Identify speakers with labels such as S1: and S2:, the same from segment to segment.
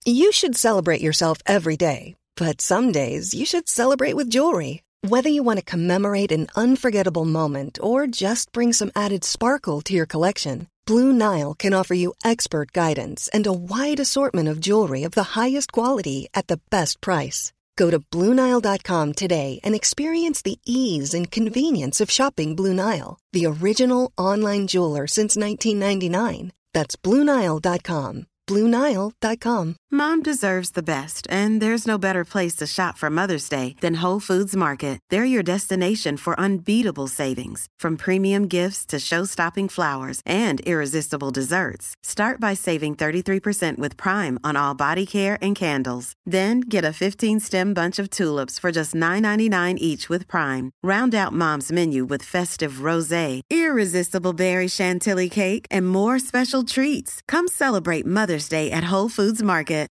S1: You should celebrate yourself every day, but some days you should celebrate with jewelry. Whether you want to commemorate an unforgettable moment or just bring some added sparkle to your collection, Blue Nile can offer you expert guidance and a wide assortment of jewelry of the highest quality at the best price. Go to BlueNile.com today and experience the ease and convenience of shopping Blue Nile, the original online jeweler since 1999. That's BlueNile.com. BlueNile.com.
S2: Mom deserves the best, and there's no better place to shop for Mother's Day than Whole Foods Market. They're your destination for unbeatable savings, from premium gifts to show-stopping flowers and irresistible desserts. Start by saving 33% with Prime on all body care and candles. Then get a 15-stem bunch of tulips for just $9.99 each with Prime. Round out Mom's menu with festive rosé, irresistible berry chantilly cake, and more special treats. Come celebrate Mother's Day at Whole Foods Market.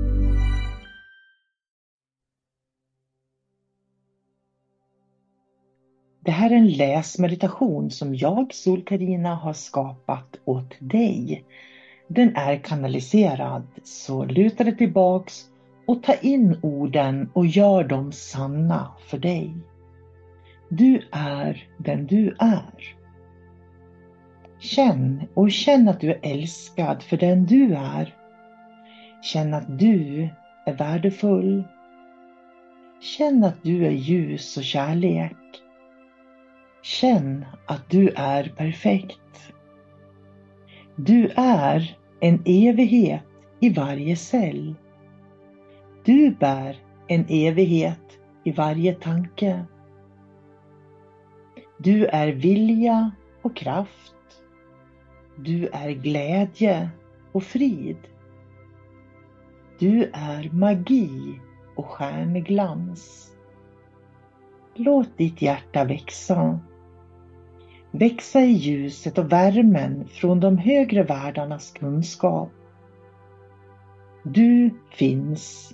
S3: Det här är en läsmeditation som jag, Sol-Carina, har skapat åt dig. Den är kanaliserad, så luta dig tillbaks och ta in orden och gör dem sanna för dig. Du är den du är. Känn att du är älskad för den du är. Känn att du är värdefull. Känn att du är ljus och kärlek. Känn att du är perfekt. Du är en evighet i varje cell. Du bär en evighet i varje tanke. Du är vilja och kraft. Du är glädje och frid. Du är magi och stjärnglans. Låt ditt hjärta växa. Växa i ljuset och värmen från de högre världarnas kunskap. Du finns.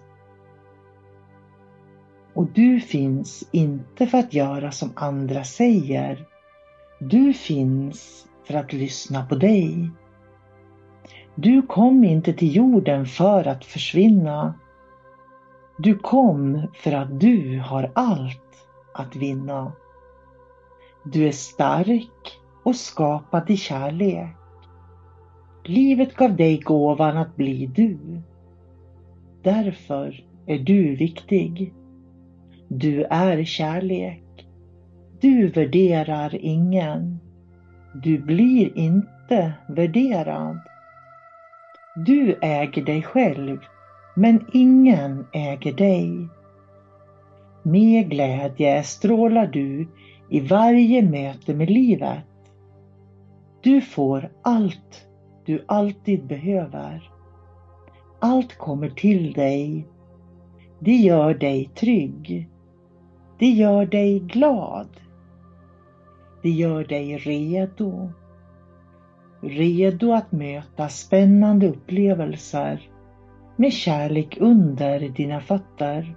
S3: Och du finns inte för att göra som andra säger. Du finns för att lyssna på dig. Du kom inte till jorden för att försvinna. Du kom för att du har allt att vinna. Du är stark och skapad i kärlek. Livet gav dig gåvan att bli du. Därför är du viktig. Du är kärlek. Du värderar ingen. Du blir inte värderad. Du äger dig själv, men ingen äger dig. Med glädje strålar du i varje möte med livet. Du får allt du alltid behöver. Allt kommer till dig. Det gör dig trygg. Det gör dig glad. Det gör dig redo. Redo att möta spännande upplevelser med kärlek under dina fötter.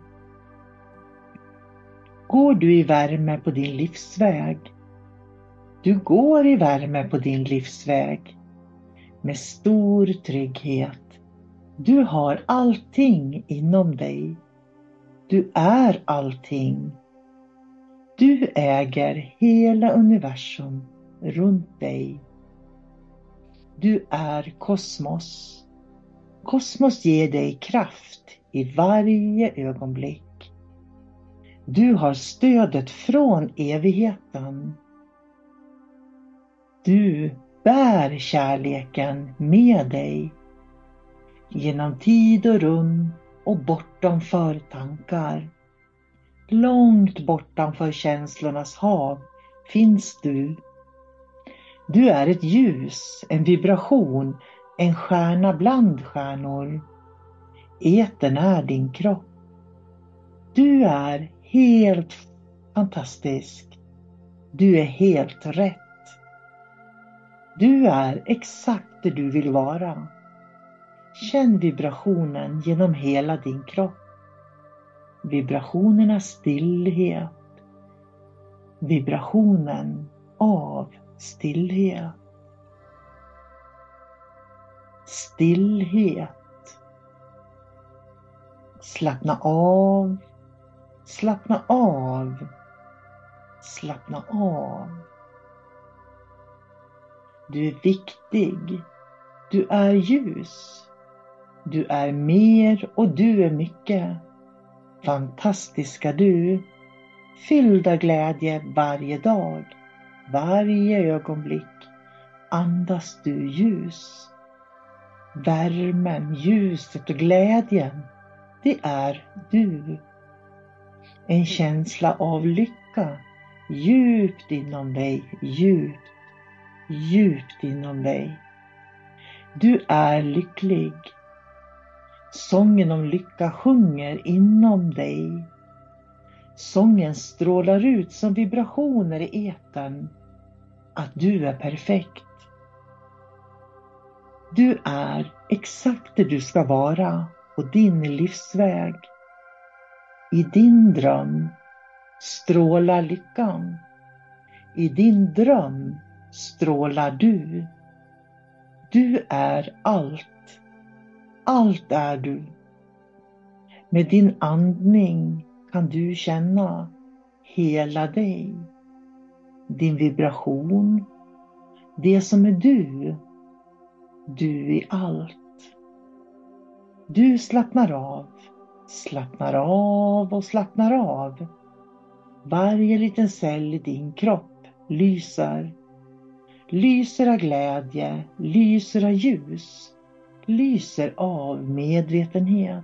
S3: Går du i värme på din livsväg? Du går i värme på din livsväg med stor trygghet. Du har allting inom dig. Du är allting. Du äger hela universum runt dig. Du är kosmos. Kosmos ger dig kraft i varje ögonblick. Du har stödet från evigheten. Du bär kärleken med dig. Genom tid och rum och bortanför tankar. Långt bortanför känslornas hav finns du. Du är ett ljus, en vibration, en stjärna bland stjärnor. Etern är din kropp. Du är helt fantastisk. Du är helt rätt. Du är exakt det du vill vara. Känn vibrationen genom hela din kropp. Vibrationernas stillhet. Vibrationen av stillhet. Stillhet. Slappna av, slappna av, slappna av. Du är viktig, du är ljus, du är mer och du är mycket. Fantastiska du, fylld av glädje varje dag, varje ögonblick andas du ljus. Värmen, ljuset och glädjen, det är du. En känsla av lycka djupt inom dig, djupt inom dig. Du är lycklig. Sången om lycka sjunger inom dig. Sången strålar ut som vibrationer i etern att du är perfekt. Du är exakt det du ska vara på din livsväg. I din dröm strålar lyckan. I din dröm strålar du. Du är allt. Allt är du. Med din andning kan du känna hela dig. Din vibration. Det som är du. Du i allt. Du slappnar av och slappnar av. Varje liten cell i din kropp lyser. Lyser av glädje, lyser av ljus, lyser av medvetenhet.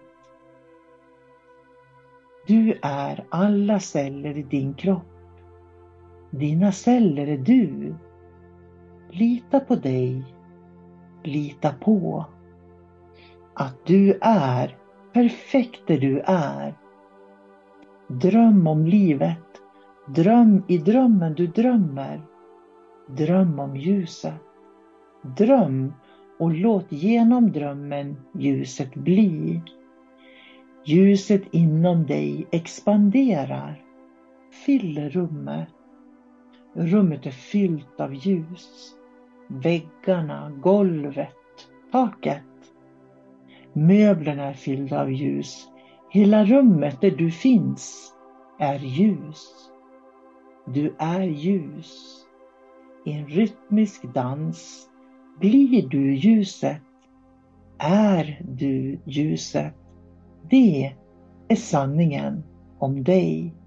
S3: Du är alla celler i din kropp. Dina celler är du. Lita på dig. Lita på att du är perfekt det du är. Dröm om livet. Dröm i drömmen du drömmer. Dröm om ljuset. Dröm och låt genom drömmen ljuset bli. Ljuset inom dig expanderar. Fyller rummet. Rummet är fyllt av ljus. Väggarna, golvet, taket. Möblerna är fyllda av ljus. Hela rummet där du finns är ljus. Du är ljus. I en rytmisk dans blir du ljuset. Är du ljuset. Det är sanningen om dig.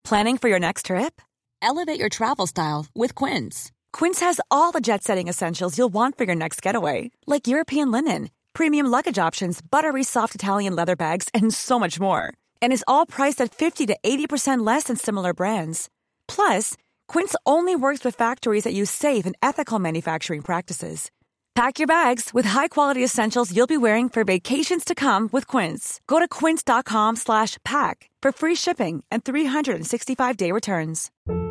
S4: Planning for your next trip? Elevate your travel style with Quince. Quince has all the jet-setting essentials you'll want for your next getaway, like European linen, premium luggage options, buttery soft Italian leather bags, and so much more. And is all priced at 50 to 80% less than similar brands. Plus, Quince only works with factories that use safe and ethical manufacturing practices. Pack your bags with high-quality essentials you'll be wearing for vacations to come with Quince. Go to quince.com/pack for free shipping and 365-day returns.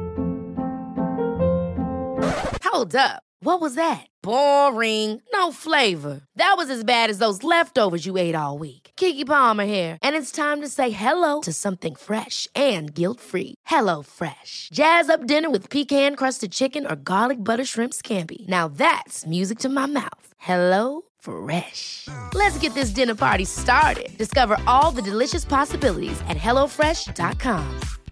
S5: Hold up. What was that? Boring. No flavor. That was as bad as those leftovers you ate all week. Keke Palmer here, and it's time to say hello to something fresh and guilt-free. Hello Fresh. Jazz up dinner with pecan-crusted chicken or garlic butter shrimp scampi. Now that's music to my mouth. Hello Fresh. Let's get this dinner party started. Discover all the delicious possibilities at HelloFresh.com.